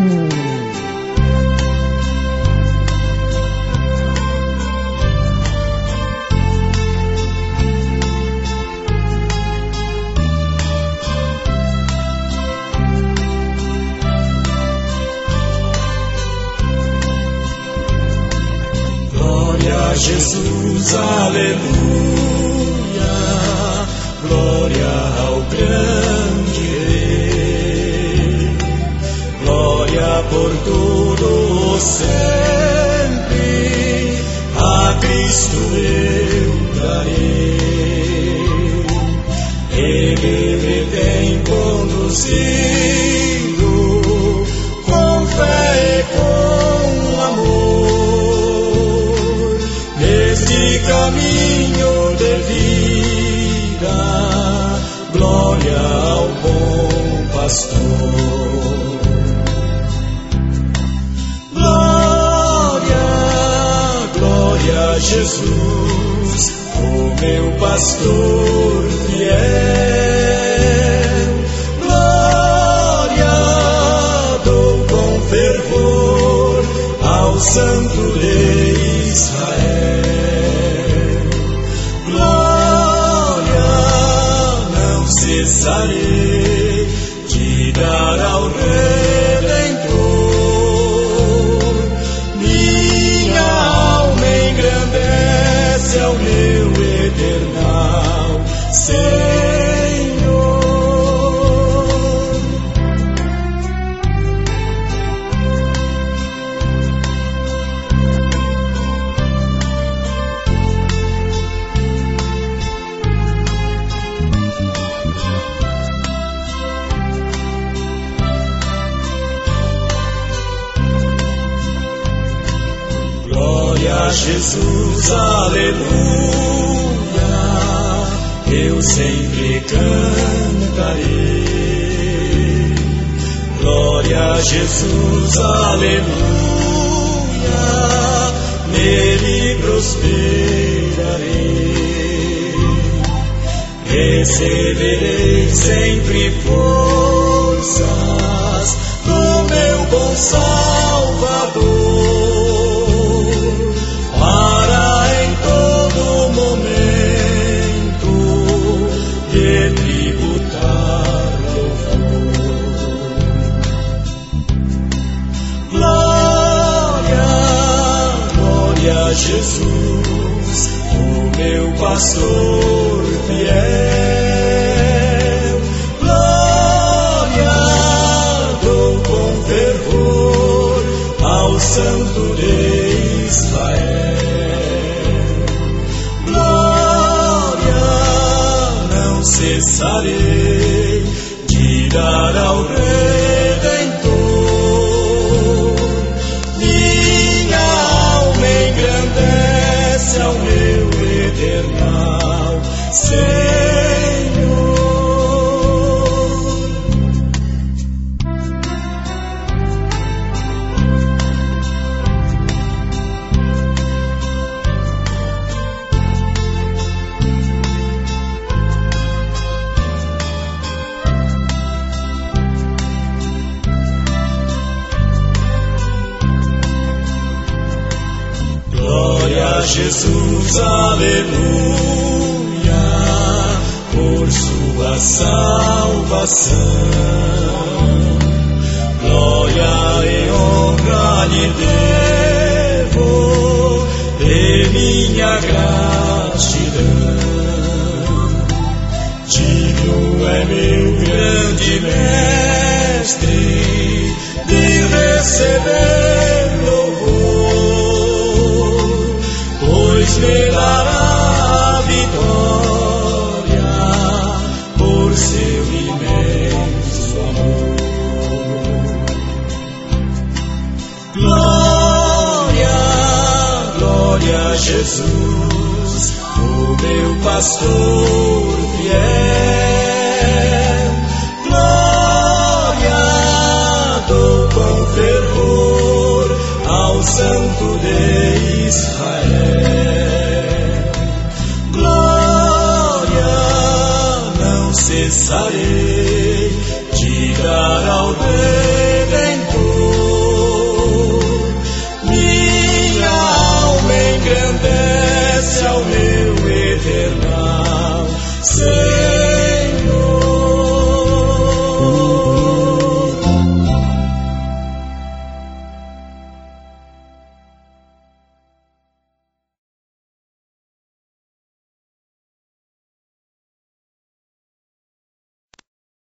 Jesus, aleluia, glória ao grande Rei, glória por todo sempre, a Cristo eu darei. Ele me tem conduzido com fé e com amor, neste caminho de vida, glória ao bom pastor. Glória, glória a Jesus, o meu pastor fiel. Glória, dou com fervor ao Santo de Israel. Glória, não cessarei de dar ao Redentor. Minha alma engrandece ao meu eternal Senhor. Glória a Jesus, aleluia, eu sempre cantarei. Glória a Jesus, aleluia, nele prosperarei. Receberei sempre forças do meu bom Salvador, para em todo momento lhe tributar louvor. Glória, glória a Jesus, o meu pastor fiel. Glória, dou com fervor ao Santo de Israel. Glória, não cessarei de dar ao Redentor. Minha alma engrandece ao meu eternal Senhor. Glória a Jesus, aleluia, por sua salvação. Glória e honra lhe devo de minha gratidão. Digno é meu grande mestre de receber louvor, pois me dará a vitória por seu imenso amor. Glória, glória a Jesus, o meu pastor fiel. Glória, dou com fervor ao Santo de Israel. Glória, não cessarei